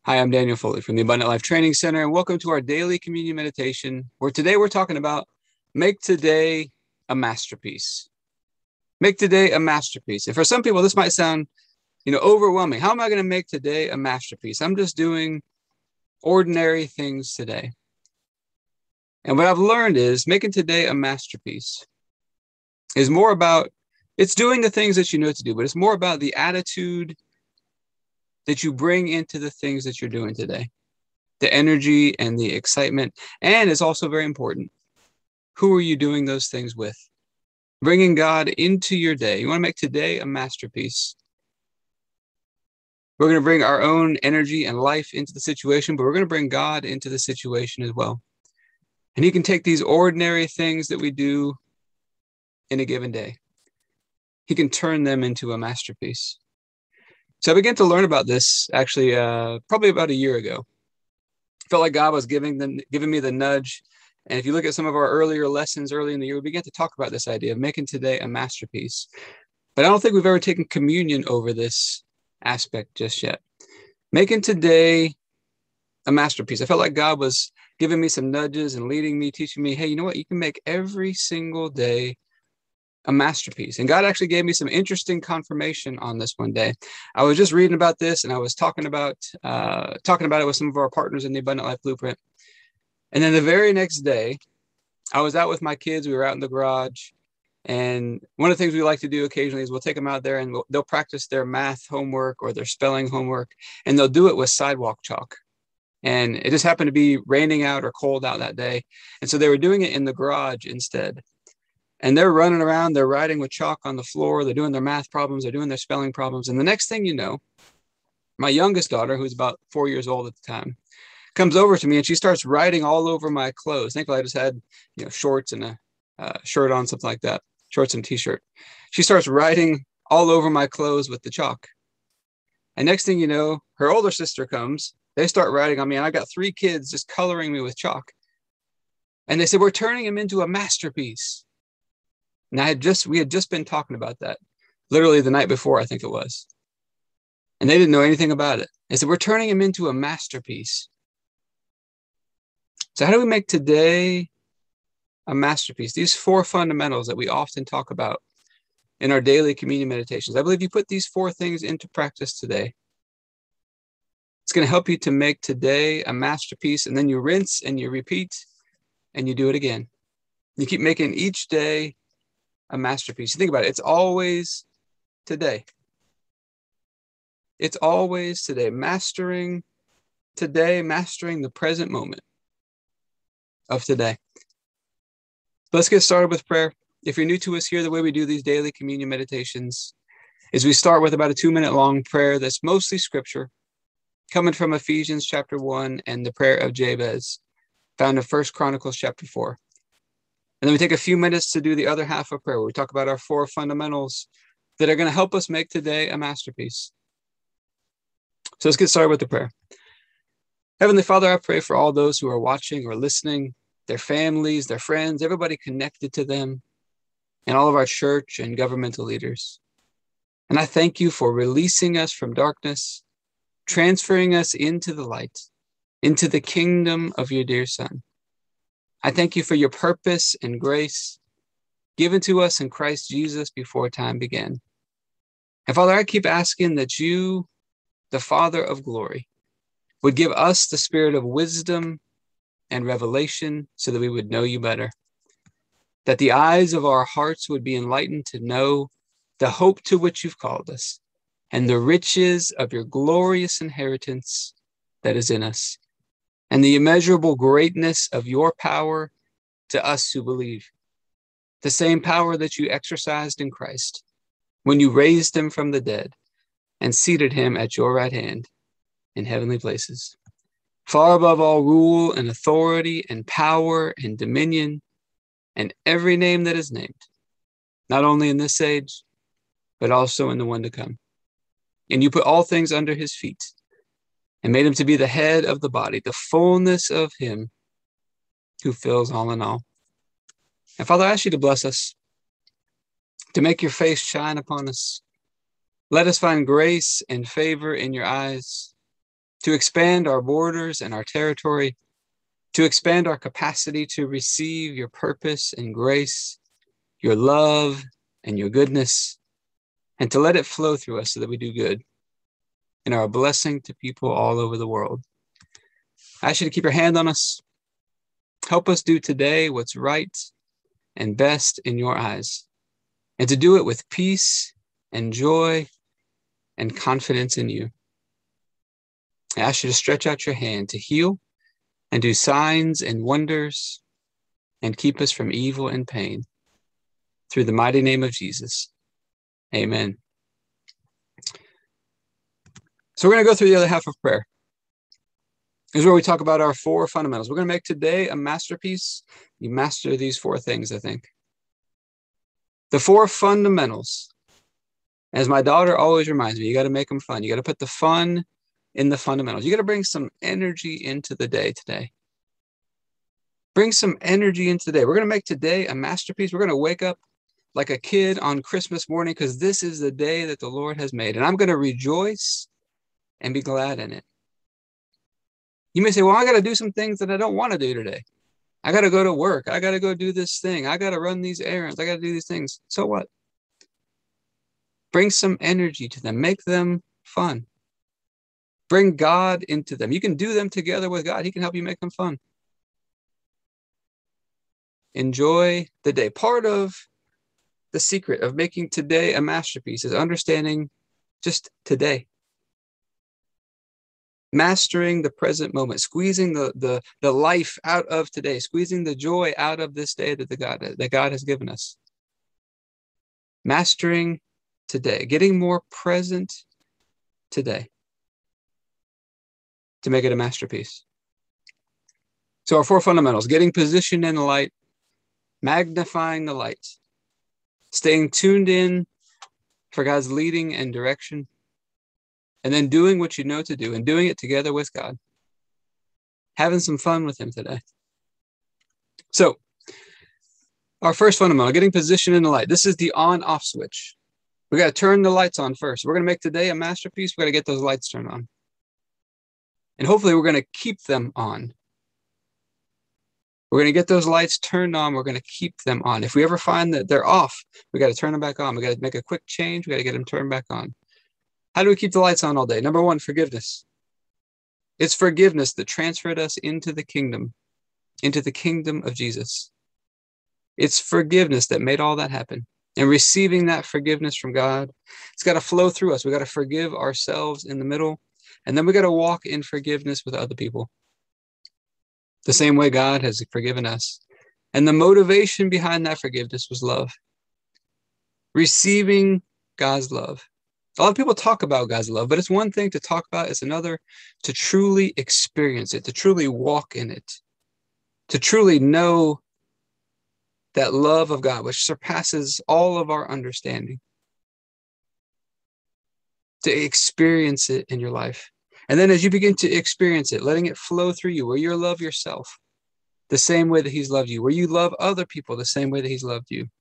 Hi, I'm Daniel Foley from the Abundant Life Training Center, and welcome to our daily communion meditation, where today we're talking about make today a masterpiece. Make today a masterpiece. And for some people, this might sound, overwhelming. How am I going to make today a masterpiece? I'm just doing ordinary things today. And what I've learned is making today a masterpiece is more about, it's doing the things that you know to do, but it's more about the attitude that you bring into the things that you're doing today, the energy and the excitement. And it's also very important, who are you doing those things with? Bringing God into your day. You want to make today a masterpiece. We're going to bring our own energy and life into the situation, but we're going to bring God into the situation as well. And he can take these ordinary things that we do in a given day. He can turn them into a masterpiece. So I began to learn about this actually probably about a year ago. Felt like God was giving me the nudge. And if you look at some of our earlier lessons early in the year, we began to talk about this idea of making today a masterpiece. But I don't think we've ever taken communion over this aspect just yet. Making today a masterpiece. I felt like God was giving me some nudges and leading me, teaching me, hey, you know what? You can make every single day a masterpiece. And God actually gave me some interesting confirmation on this one day. I was just reading about this, and I was talking about it with some of our partners in the Abundant Life Blueprint. And then the very next day, I was out with my kids. We were out in the garage. And one of the things we like to do occasionally is we'll take them out there and they'll practice their math homework or their spelling homework, and they'll do it with sidewalk chalk. And it just happened to be raining out or cold out that day. And so they were doing it in the garage instead. And they're running around, they're writing with chalk on the floor, they're doing their math problems, they're doing their spelling problems. And the next thing you know, my youngest daughter, who's about 4 years old at the time, comes over to me and she starts writing all over my clothes. Thankfully, I just had, shorts and a shirt on, something like that, shorts and t-shirt. She starts writing all over my clothes with the chalk. And next thing you know, her older sister comes, they start writing on me, and I got 3 kids just coloring me with chalk. And they said, we're turning him into a masterpiece. And we had just been talking about that literally the night before, I think it was. And they didn't know anything about it. They said, we're turning him into a masterpiece. So how do we make today a masterpiece? These 4 fundamentals that we often talk about in our daily communion meditations. I believe you put these 4 things into practice today. It's going to help you to make today a masterpiece, and then you rinse and you repeat and you do it again. You keep making each day a masterpiece. You think about it. It's always today. It's always today. Mastering the present moment of today. Let's get started with prayer. If you're new to us here, the way we do these daily communion meditations is we start with about a 2-minute long prayer that's mostly scripture, coming from Ephesians chapter 1 and the prayer of Jabez, found in 1 Chronicles chapter 4. And then we take a few minutes to do the other half of prayer, where we talk about our 4 fundamentals that are going to help us make today a masterpiece. So let's get started with the prayer. Heavenly Father, I pray for all those who are watching or listening, their families, their friends, everybody connected to them, and all of our church and governmental leaders. And I thank you for releasing us from darkness, transferring us into the light, into the kingdom of your dear Son. I thank you for your purpose and grace given to us in Christ Jesus before time began. And Father, I keep asking that you, the Father of glory, would give us the spirit of wisdom and revelation so that we would know you better, that the eyes of our hearts would be enlightened to know the hope to which you've called us and the riches of your glorious inheritance that is in us, and the immeasurable greatness of your power to us who believe, the same power that you exercised in Christ when you raised him from the dead and seated him at your right hand in heavenly places, far above all rule and authority and power and dominion and every name that is named, not only in this age, but also in the one to come. And you put all things under his feet and made him to be the head of the body, the fullness of him who fills all in all. And Father, I ask you to bless us, to make your face shine upon us. Let us find grace and favor in your eyes. to expand our borders and our territory, to expand our capacity to receive your purpose and grace, your love and your goodness, and to let it flow through us so that we do good and are a blessing to people all over the world. I ask you to keep your hand on us. Help us do today what's right and best in your eyes, and to do it with peace and joy and confidence in you. I ask you to stretch out your hand to heal and do signs and wonders and keep us from evil and pain. Through the mighty name of Jesus. Amen. So we're going to go through the other half of prayer. This is where we talk about our 4 fundamentals. We're going to make today a masterpiece. You master these 4 things, I think. The 4 fundamentals. As my daughter always reminds me, you got to make them fun. You got to put the fun in the fundamentals. You got to bring some energy into the day today. Bring some energy into the day. We're going to make today a masterpiece. We're going to wake up like a kid on Christmas morning because this is the day that the Lord has made. And I'm going to rejoice and be glad in it. You may say, well, I got to do some things that I don't want to do today. I got to go to work. I got to go do this thing. I got to run these errands. I got to do these things. So what? Bring some energy to them. Make them fun. Bring God into them. You can do them together with God. He can help you make them fun. Enjoy the day. Part of the secret of making today a masterpiece is understanding just today. Mastering the present moment, squeezing the life out of today, squeezing the joy out of this day that God has given us. Mastering today, getting more present today to make it a masterpiece. So our 4 fundamentals: getting positioned in the light, magnifying the light, staying tuned in for God's leading and direction, and then doing what you know to do and doing it together with God. Having some fun with him today. So our first fundamental, getting positioned in the light. This is the on-off switch. We got to turn the lights on first. We're going to make today a masterpiece. We got to get those lights turned on. And hopefully we're going to keep them on. We're going to get those lights turned on. We're going to keep them on. If we ever find that they're off, we got to turn them back on. We got to make a quick change. We got to get them turned back on. How do we keep the lights on all day? Number 1, forgiveness. It's forgiveness that transferred us into the kingdom of Jesus. It's forgiveness that made all that happen. And receiving that forgiveness from God, it's got to flow through us. We got to forgive ourselves in the middle, and then we got to walk in forgiveness with other people, the same way God has forgiven us. And the motivation behind that forgiveness was love. Receiving God's love. A lot of people talk about God's love, but it's one thing to talk about, it's another to truly experience it, to truly walk in it, to truly know that love of God, which surpasses all of our understanding, to experience it in your life. And then as you begin to experience it, letting it flow through you, where you love yourself the same way that he's loved you, where you love other people the same way that he's loved you.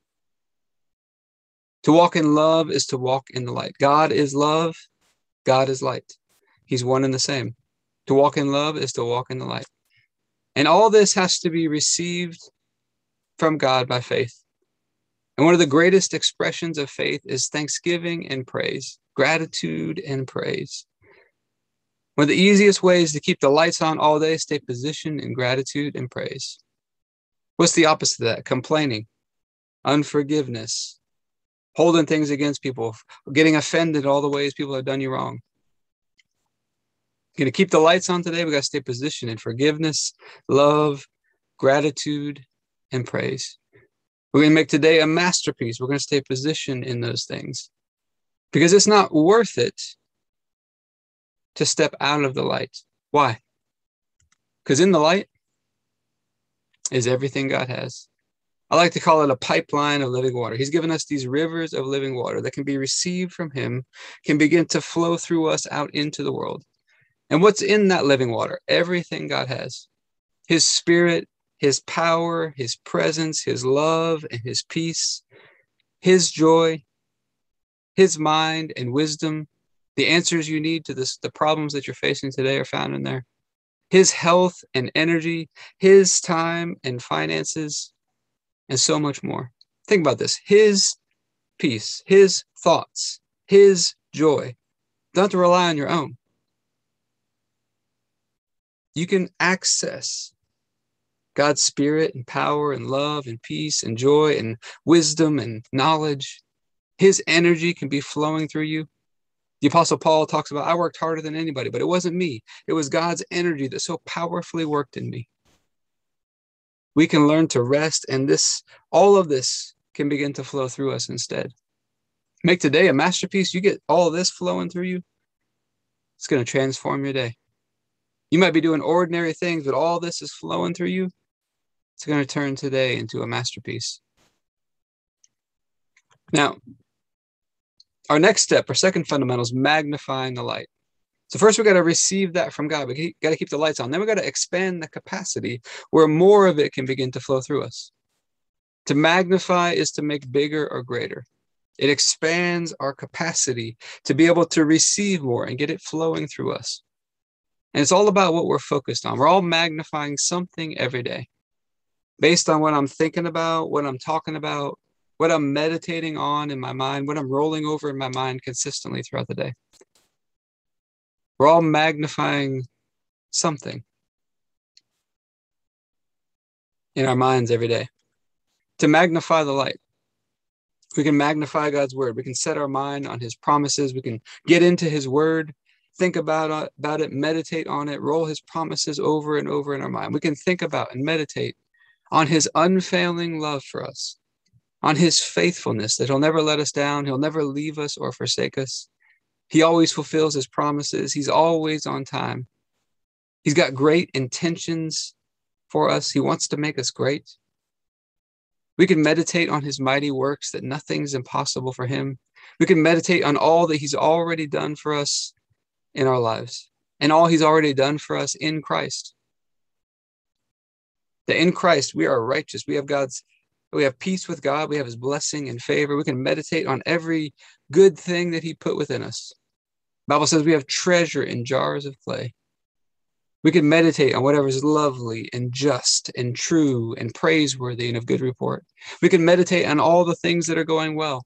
To walk in love is to walk in the light. God is love. God is light. He's one and the same. To walk in love is to walk in the light. And all this has to be received from God by faith. And one of the greatest expressions of faith is thanksgiving and praise, gratitude and praise. One of the easiest ways to keep the lights on all day, stay positioned in gratitude and praise. What's the opposite of that? Complaining, unforgiveness, holding things against people, getting offended all the ways people have done you wrong. You're going to keep the lights on today. We got to stay positioned in forgiveness, love, gratitude, and praise. We're going to make today a masterpiece. We're going to stay positioned in those things because it's not worth it to step out of the light. Why? Because in the light is everything God has. I like to call it a pipeline of living water. He's given us these rivers of living water that can be received from him, can begin to flow through us out into the world. And what's in that living water? Everything God has. His spirit, his power, his presence, his love, and his peace, his joy, his mind and wisdom, The answers you need to the problems that you're facing today are found in there. His health and energy, his time and finances, and so much more. Think about this. His peace, his thoughts, his joy. You don't have to rely on your own. You can access God's spirit and power and love and peace and joy and wisdom and knowledge. His energy can be flowing through you. The Apostle Paul talks about, I worked harder than anybody, but it wasn't me. It was God's energy that so powerfully worked in me. We can learn to rest, and all of this can begin to flow through us instead. Make today a masterpiece. You get all of this flowing through you. It's going to transform your day. You might be doing ordinary things, but all this is flowing through you. It's going to turn today into a masterpiece. Now, our next step, our second fundamental, is magnifying the light. So first, we got to receive that from God. We got to keep the lights on. Then we got to expand the capacity where more of it can begin to flow through us. To magnify is to make bigger or greater. It expands our capacity to be able to receive more and get it flowing through us. And it's all about what we're focused on. We're all magnifying something every day based on what I'm thinking about, what I'm talking about, what I'm meditating on in my mind, what I'm rolling over in my mind consistently throughout the day. We're all magnifying something in our minds every day. To magnify the light, we can magnify God's word. We can set our mind on his promises. We can get into his word, think about it, meditate on it, roll his promises over and over in our mind. We can think about and meditate on his unfailing love for us, on his faithfulness, that he'll never let us down. He'll never leave us or forsake us. He always fulfills his promises. He's always on time. He's got great intentions for us. He wants to make us great. We can meditate on his mighty works, that nothing's impossible for him. We can meditate on all that he's already done for us in our lives and all he's already done for us in Christ. That in Christ, we are righteous. We have peace with God. We have his blessing and favor. We can meditate on every good thing that he put within us. The Bible says we have treasure in jars of clay. We can meditate on whatever is lovely and just and true and praiseworthy and of good report. We can meditate on all the things that are going well.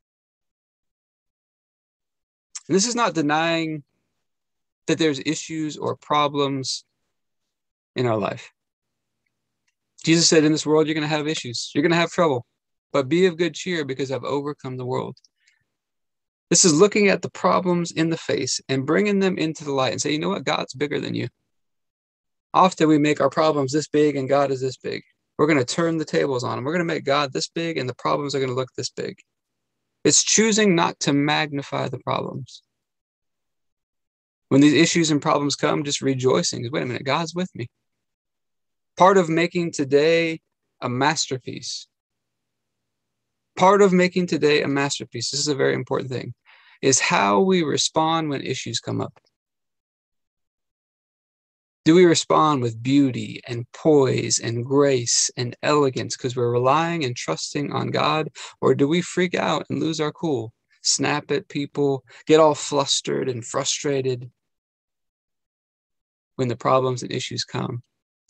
And this is not denying that there's issues or problems in our life. Jesus said, in this world, you're going to have issues. You're going to have trouble, but be of good cheer because I've overcome the world. This is looking at the problems in the face and bringing them into the light and say, you know what? God's bigger than you. Often we make our problems this big and God is this big. We're going to turn the tables on him. We're going to make God this big and the problems are going to look this big. It's choosing not to magnify the problems. When these issues and problems come, just rejoicing. Wait a minute, God's with me. Part of making today a masterpiece. Part of making today a masterpiece, this is a very important thing, is how we respond when issues come up. Do we respond with beauty and poise and grace and elegance because we're relying and trusting on God? Or do we freak out and lose our cool, snap at people, get all flustered and frustrated when the problems and issues come?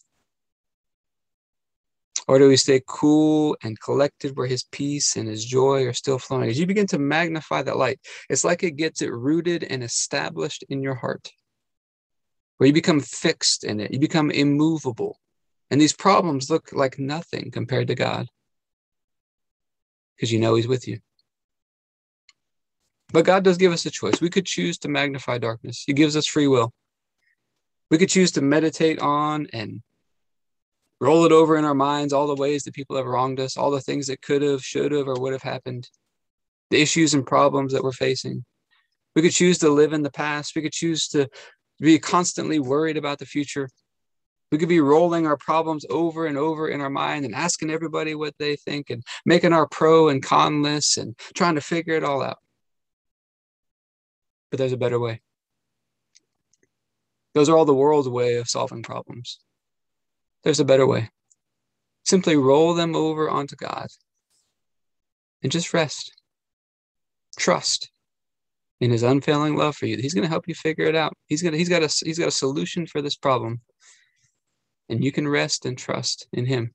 Or do we stay cool and collected where his peace and his joy are still flowing? As you begin to magnify that light, it's like it gets it rooted and established in your heart, where you become fixed in it. You become immovable. And these problems look like nothing compared to God, because you know he's with you. But God does give us a choice. We could choose to magnify darkness. He gives us free will. We could choose to meditate on and roll it over in our minds, all the ways that people have wronged us, all the things that could have, should have, or would have happened, the issues and problems that we're facing. We could choose to live in the past. We could choose to be constantly worried about the future. We could be rolling our problems over and over in our mind and asking everybody what they think and making our pro and con lists and trying to figure it all out. But there's a better way. Those are all the world's way of solving problems. There's a better way. Simply roll them over onto God and just rest. Trust. in his unfailing love for you. He's going to help you figure it out. He's got a solution for this problem. And you can rest and trust in him.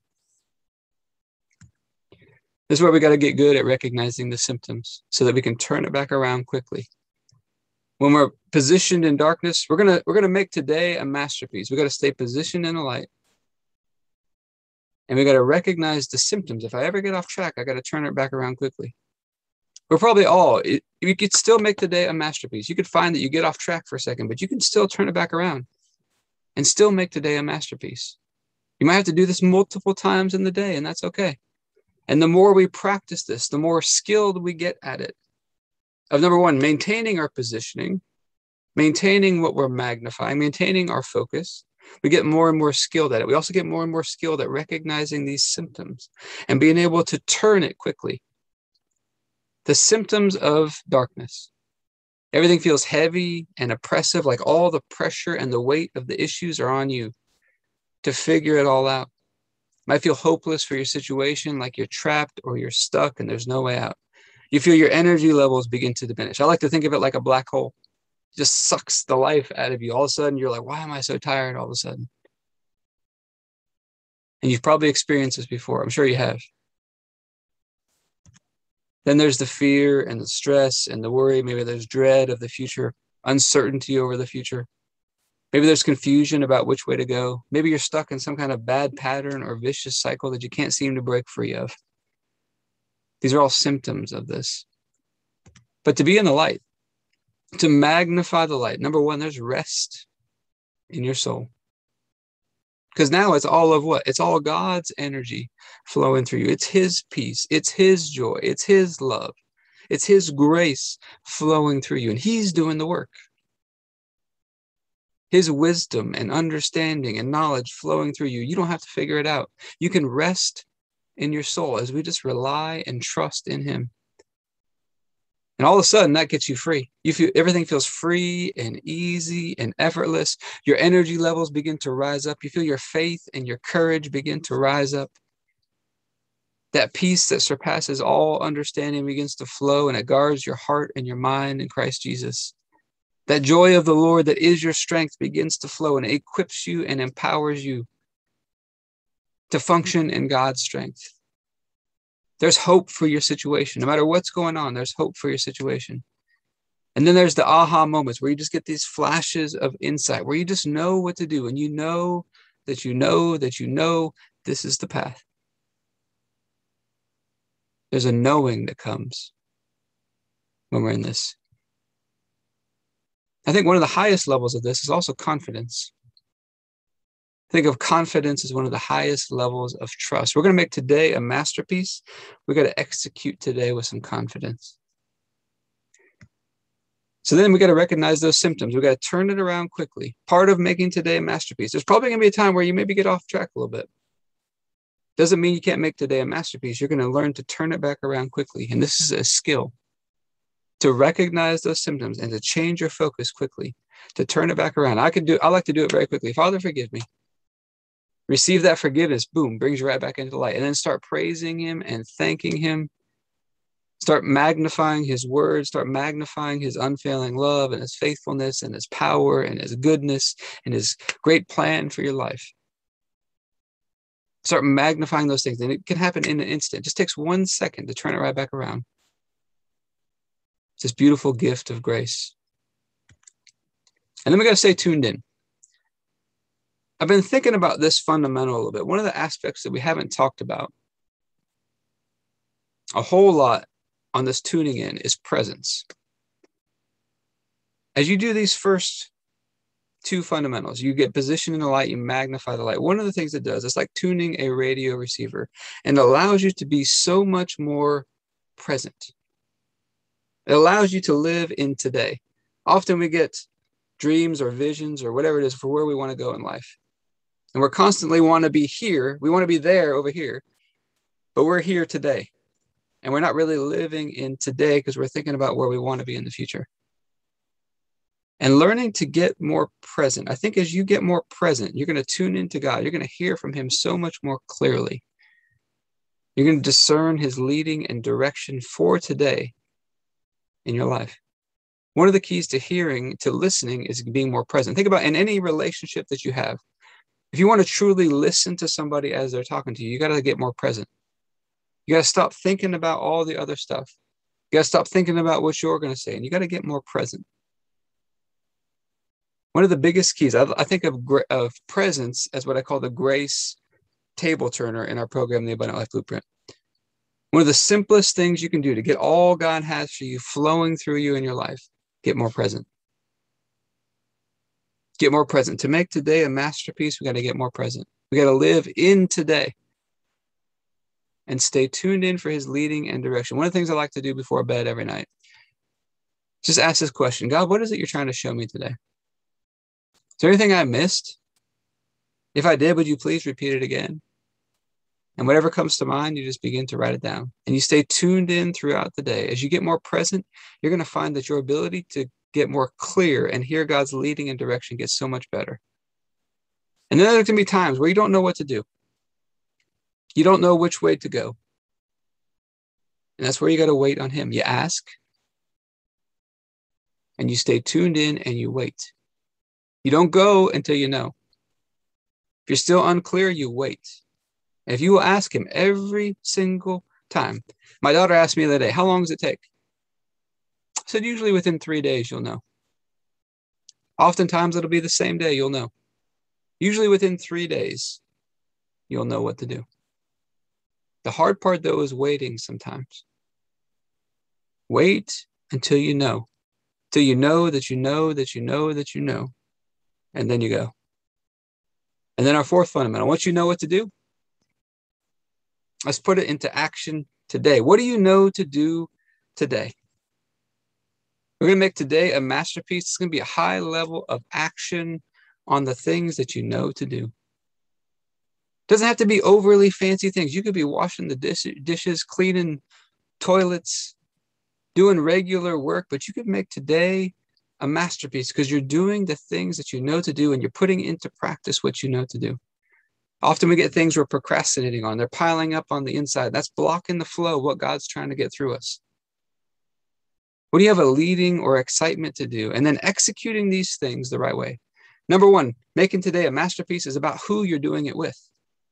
This is where we got to get good at recognizing the symptoms so that we can turn it back around quickly. When we're positioned in darkness, we're gonna make today a masterpiece. We got to stay positioned in the light. And we got to recognize the symptoms. If I ever get off track, I got to turn it back around quickly. We're probably all, you could still make the day a masterpiece. You could find that you get off track for a second, but you can still turn it back around and still make today a masterpiece. You might have to do this multiple times in the day, and that's okay. And the more we practice this, the more skilled we get at it. Of number one, maintaining our positioning, maintaining what we're magnifying, maintaining our focus. We get more and more skilled at it. We also get more and more skilled at recognizing these symptoms and being able to turn it quickly. The symptoms of darkness. Everything feels heavy and oppressive, like all the pressure and the weight of the issues are on you to figure it all out. You might feel hopeless for your situation, like you're trapped or you're stuck and there's no way out. You feel your energy levels begin to diminish. I like to think of it like a black hole. It just sucks the life out of you. All of a sudden, you're like, why am I so tired all of a sudden? And you've probably experienced this before. I'm sure you have. Then there's the fear and the stress and the worry. Maybe there's dread of the future, uncertainty over the future. Maybe there's confusion about which way to go. Maybe you're stuck in some kind of bad pattern or vicious cycle that you can't seem to break free of. These are all symptoms of this. But to be in the light, to magnify the light, number one, there's rest in your soul. Because now it's all of what? It's all God's energy flowing through you. It's his peace. It's his joy. It's his love. It's his grace flowing through you. And he's doing the work. His wisdom and understanding and knowledge flowing through you. You don't have to figure it out. You can rest in your soul as we just rely and trust in him. And all of a sudden that gets you free. You feel everything feels free and easy and effortless. Your energy levels begin to rise up. You feel your faith and your courage begin to rise up. That peace that surpasses all understanding begins to flow, and it guards your heart and your mind in Christ Jesus. That joy of the Lord that is your strength begins to flow, and it equips you and empowers you to function in God's strength. There's hope for your situation. No matter what's going on, there's hope for your situation. And then there's the aha moments where you just get these flashes of insight, where you just know what to do. And you know that you know that you know this is the path. There's a knowing that comes when we're in this. I think one of the highest levels of this is also confidence. Think of confidence as one of the highest levels of trust. We're going to make today a masterpiece. We got to execute today with some confidence. So then we got to recognize those symptoms. We got to turn it around quickly. Part of making today a masterpiece. There's probably going to be a time where you maybe get off track a little bit. Doesn't mean you can't make today a masterpiece. You're going to learn to turn it back around quickly. And this is a skill, to recognize those symptoms and to change your focus quickly, to turn it back around. I like to do it very quickly. Father, forgive me. Receive that forgiveness, boom, brings you right back into the light. And then start praising him and thanking him. Start magnifying his word. Start magnifying his unfailing love and his faithfulness and his power and his goodness and his great plan for your life. Start magnifying those things. And it can happen in an instant. It just takes 1 second to turn it right back around. It's this beautiful gift of grace. And then we got to stay tuned in. I've been thinking about this fundamental a little bit. One of the aspects that we haven't talked about a whole lot on this tuning in is presence. As you do these first two fundamentals, you get positioned in the light, you magnify the light. One of the things it does, it's like tuning a radio receiver, and allows you to be so much more present. It allows you to live in today. Often we get dreams or visions or whatever it is for where we want to go in life. And we're constantly want to be here. We want to be there over here, but we're here today. And we're not really living in today because we're thinking about where we want to be in the future. And learning to get more present. I think as you get more present, you're going to tune into God. You're going to hear from him so much more clearly. You're going to discern his leading and direction for today in your life. One of the keys to hearing, to listening, is being more present. Think about in any relationship that you have, if you want to truly listen to somebody as they're talking to you, you got to get more present. You got to stop thinking about all the other stuff. You got to stop thinking about what you're going to say, and you got to get more present. One of the biggest keys, I think of presence as what I call the grace table turner in our program, the Abundant Life Blueprint. One of the simplest things you can do to get all God has for you flowing through you in your life, get more present. Get more present. To make today a masterpiece, we got to get more present. We got to live in today and stay tuned in for his leading and direction. One of the things I like to do before bed every night, just ask this question: God, what is it you're trying to show me today? Is there anything I missed? If I did, would you please repeat it again? And whatever comes to mind, you just begin to write it down. And you stay tuned in throughout the day. As you get more present, you're going to find that your ability to get more clear and hear God's leading and direction gets so much better. And then there can be times where you don't know what to do. You don't know which way to go. And that's where you got to wait on him. You ask, and you stay tuned in, and you wait. You don't go until you know. If you're still unclear, you wait. And if you will ask him every single time. My daughter asked me the other day, how long does it take? I said, usually within 3 days, you'll know. Oftentimes, it'll be the same day, you'll know. Usually within 3 days, you'll know what to do. The hard part, though, is waiting sometimes. Wait until you know. Till you know that you know that you know that you know. And then you go. And then our fourth fundamental, once you know what to do, let's put it into action today. What do you know to do today? We're going to make today a masterpiece. It's going to be a high level of action on the things that you know to do. It doesn't have to be overly fancy things. You could be washing the dishes, cleaning toilets, doing regular work, but you could make today a masterpiece because you're doing the things that you know to do and you're putting into practice what you know to do. Often we get things we're procrastinating on. They're piling up on the inside. That's blocking the flow of what God's trying to get through us. What do you have a leading or excitement to do? And then executing these things the right way. Number one, making today a masterpiece is about who you're doing it with.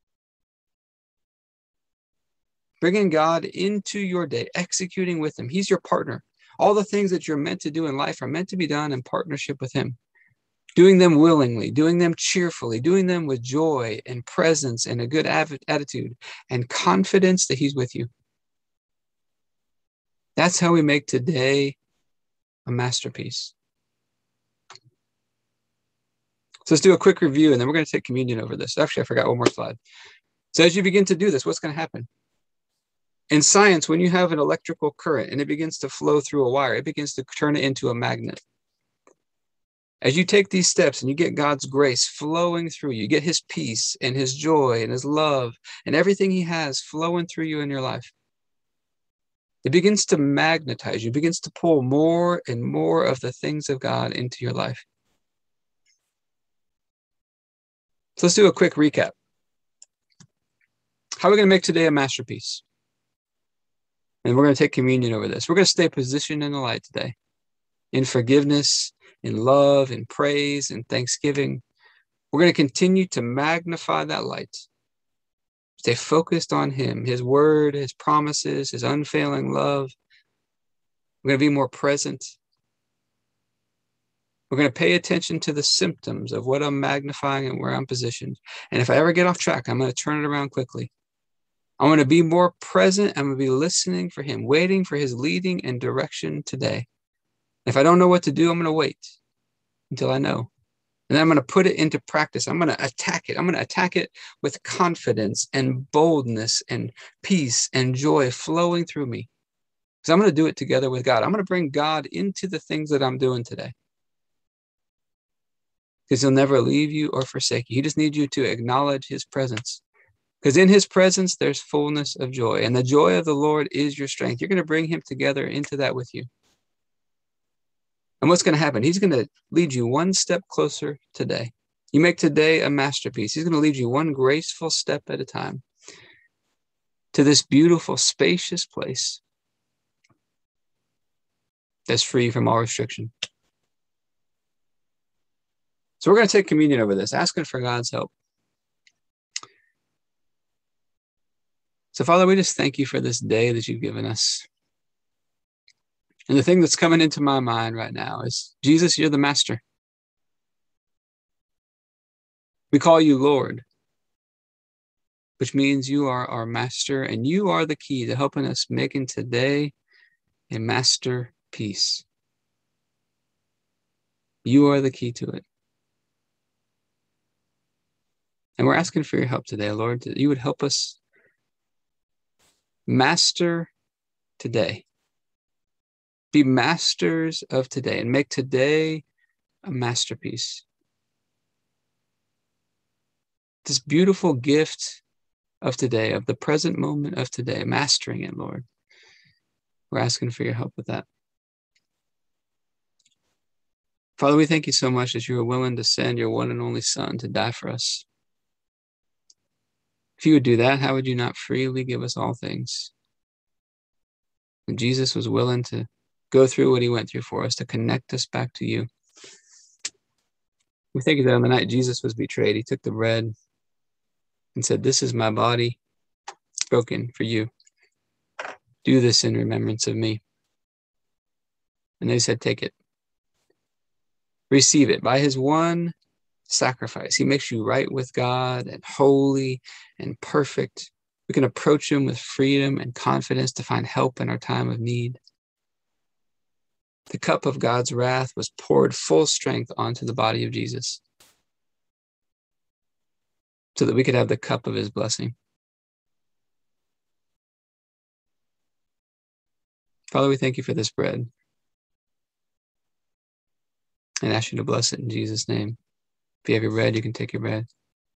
Bringing God into your day, executing with him. He's your partner. All the things that you're meant to do in life are meant to be done in partnership with him. Doing them willingly, doing them cheerfully, doing them with joy and presence and a good attitude and confidence that he's with you. That's how we make today a masterpiece. So let's do a quick review, and then we're going to take communion over this. Actually, I forgot one more slide. So as you begin to do this, what's going to happen? In science, when you have an electrical current and it begins to flow through a wire, it begins to turn it into a magnet. As you take these steps and you get God's grace flowing through you, you get his peace and his joy and his love and everything he has flowing through you in your life, it begins to magnetize you, begins to pull more and more of the things of God into your life. So let's do a quick recap. How are we going to make today a masterpiece? And we're going to take communion over this. We're going to stay positioned in the light today, in forgiveness, in love, in praise, in thanksgiving. We're going to continue to magnify that light. Stay focused on him, his word, his promises, his unfailing love. We're going to be more present. We're going to pay attention to the symptoms of what I'm magnifying and where I'm positioned. And if I ever get off track, I'm going to turn it around quickly. I'm going to be more present. I'm going to be listening for him, waiting for his leading and direction today. If I don't know what to do, I'm going to wait until I know. And then I'm going to put it into practice. I'm going to attack it. I'm going to attack it with confidence and boldness and peace and joy flowing through me. Because I'm going to do it together with God. I'm going to bring God into the things that I'm doing today. Because he'll never leave you or forsake you. He just needs you to acknowledge his presence. Because in his presence, there's fullness of joy. And the joy of the Lord is your strength. You're going to bring him together into that with you. And what's going to happen? He's going to lead you one step closer today. You make today a masterpiece. He's going to lead you one graceful step at a time to this beautiful, spacious place that's free from all restriction. So we're going to take communion over this, asking for God's help. So Father, we just thank you for this day that you've given us. And the thing that's coming into my mind right now is, Jesus, you're the master. We call you Lord, which means you are our master, and you are the key to helping us making today a masterpiece. You are the key to it. And we're asking for your help today, Lord, that you would help us master today. Be masters of today and make today a masterpiece. This beautiful gift of today, of the present moment of today, mastering it, Lord. We're asking for your help with that. Father, we thank you so much that you are willing to send your one and only Son to die for us. If you would do that, how would you not freely give us all things? And Jesus was willing to go through what he went through for us, to connect us back to you. We thank you that on the night Jesus was betrayed, he took the bread and said, "This is my body broken for you. Do this in remembrance of me." And they said, "Take it. Receive it." By his one sacrifice, he makes you right with God and holy and perfect. We can approach him with freedom and confidence to find help in our time of need. The cup of God's wrath was poured full strength onto the body of Jesus so that we could have the cup of his blessing. Father, we thank you for this bread and ask you to bless it in Jesus' name. If you have your bread, you can take your bread.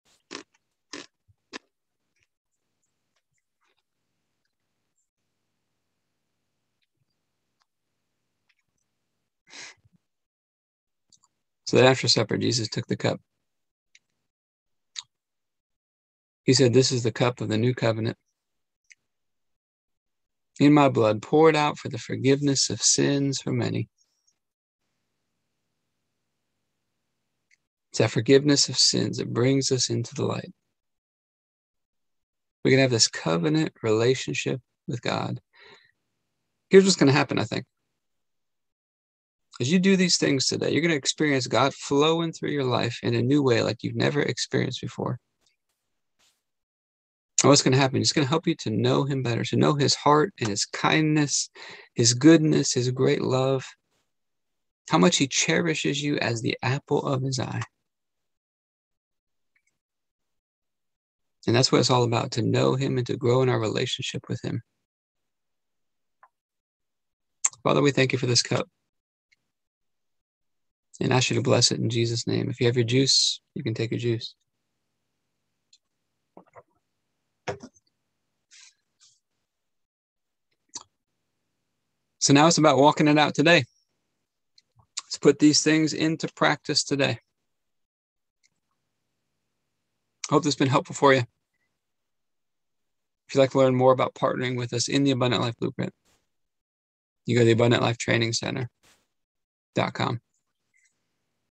So that after supper, Jesus took the cup. He said, "This is the cup of the new covenant in my blood, poured out for the forgiveness of sins for many." It's that forgiveness of sins that brings us into the light. We can have this covenant relationship with God. Here's what's going to happen, I think. As you do these things today, you're going to experience God flowing through your life in a new way like you've never experienced before. And what's going to happen? It's going to help you to know him better, to know his heart and his kindness, his goodness, his great love, how much he cherishes you as the apple of his eye. And that's what it's all about, to know him and to grow in our relationship with him. Father, we thank you for this cup and ask you to bless it in Jesus' name. If you have your juice, you can take your juice. So now it's about walking it out today. Let's put these things into practice today. Hope this has been helpful for you. If you'd like to learn more about partnering with us in the Abundant Life Blueprint, you go to the AbundantLifeTrainingCenter.com.